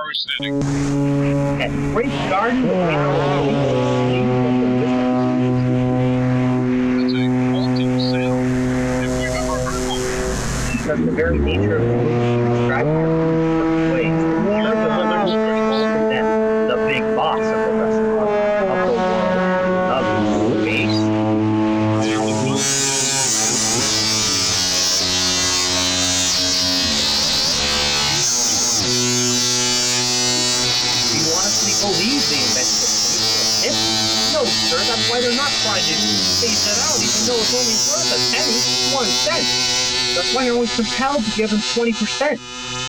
At Great Garden, the because the very nature of the movie describes their perfect ways. The hero delivers them, the big boss of the restaurant, of the world, of space. Do you honestly believe they invented the space? No, sir, that's why they're not trying to phase it out, even though it's only worth a penny, 1 cent. That's why you're only compelled to give them 20%.